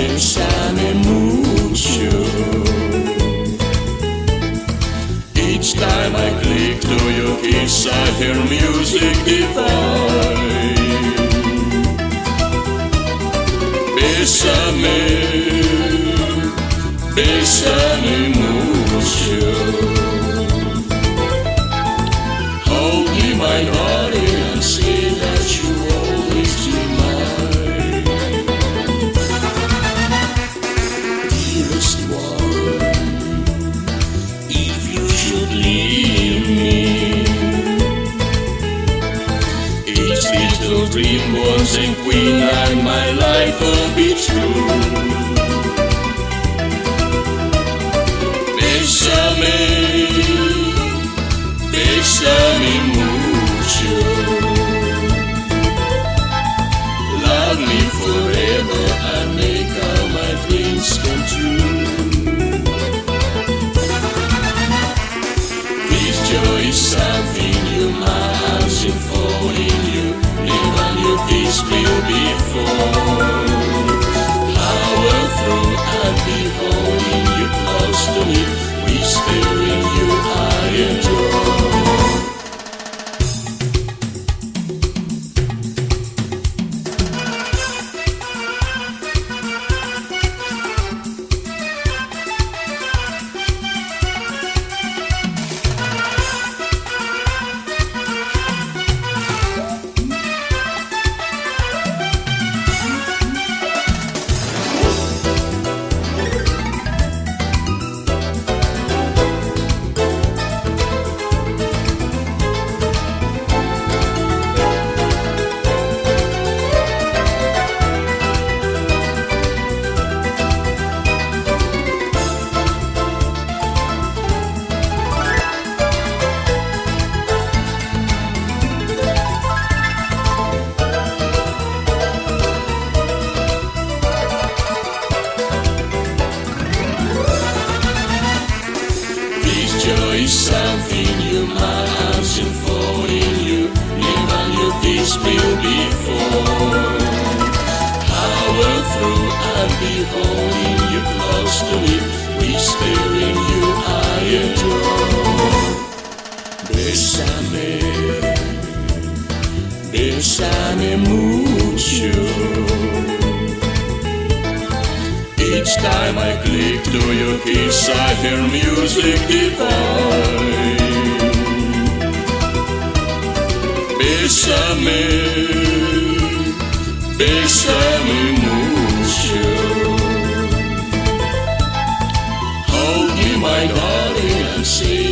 Bésame mucho. Each time I click to your kiss, I hear music divine. Bésame, bésame mucho. Hold me, my darling, and say that you always be mine. Dearest one, if you should leave me, each little dream once in queen, and my life will be true. Bésame, bésame mucho. Love me forever and make all my dreams come true. This joy is something new, my arms will fall in you. Never knew this will before. Power through and be holding you close to me, whispering you I adore. Joy is something new, my arms will fall in you. Never knew this will before. Power through and be holding you close to me, whispering you I adore. Bésame, bésame mucho. Each time I click to your kiss, I hear music divine. Bésame, bésame mucho. Hold me, my darling, and say